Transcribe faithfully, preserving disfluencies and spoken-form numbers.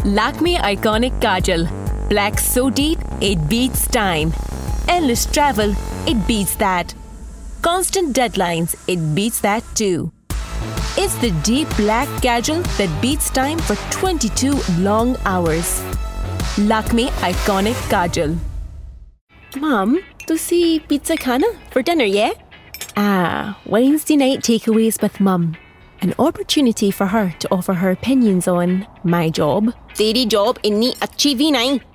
Lakme Iconic Kajal. Black so deep, it beats time. Endless travel, it beats that. Constant deadlines, it beats that too. It's the deep black kajal that beats time for twenty-two long hours. Lakme Iconic Kajal. Mom, tusi pizza khana for dinner, yeah? Ah, Wednesday night takeaways with Mum. An opportunity for her to offer her opinions on my job. तेरी job इन्नी अच्छी भी नहीं.